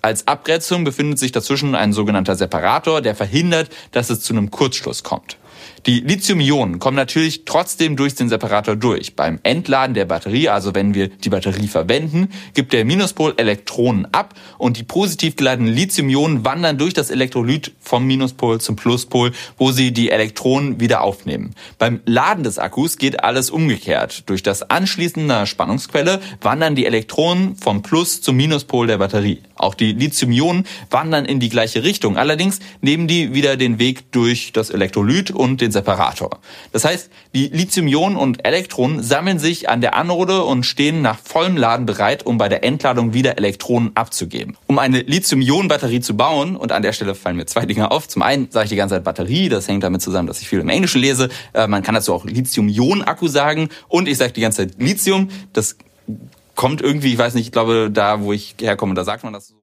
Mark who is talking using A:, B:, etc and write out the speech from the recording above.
A: Als Abgrenzung befindet sich dazwischen ein sogenannter Separator, der verhindert, dass es zu einem Kurzschluss kommt. Die Lithium-Ionen kommen natürlich trotzdem durch den Separator durch. Beim Entladen der Batterie, also wenn wir die Batterie verwenden, gibt der Minuspol Elektronen ab und die positiv geladenen Lithium-Ionen wandern durch das Elektrolyt vom Minuspol zum Pluspol, wo sie die Elektronen wieder aufnehmen. Beim Laden des Akkus geht alles umgekehrt. Durch das Anschließen einer Spannungsquelle wandern die Elektronen vom Plus zum Minuspol der Batterie. Auch die Lithium-Ionen wandern in die gleiche Richtung. Allerdings nehmen die wieder den Weg durch das Elektrolyt und den Separator. Das heißt, die Lithium-Ionen und Elektronen sammeln sich an der Anode und stehen nach vollem Laden bereit, um bei der Entladung wieder Elektronen abzugeben. Um eine Lithium-Ionen-Batterie zu bauen, und an der Stelle fallen mir zwei Dinge auf. Zum einen sage ich die ganze Zeit Batterie, das hängt damit zusammen, dass ich viel im Englischen lese. Man kann dazu auch Lithium-Ionen-Akku sagen. Und ich sage die ganze Zeit Lithium. Das kommt irgendwie, ich weiß nicht, ich glaube, da, wo ich herkomme, da sagt man das so.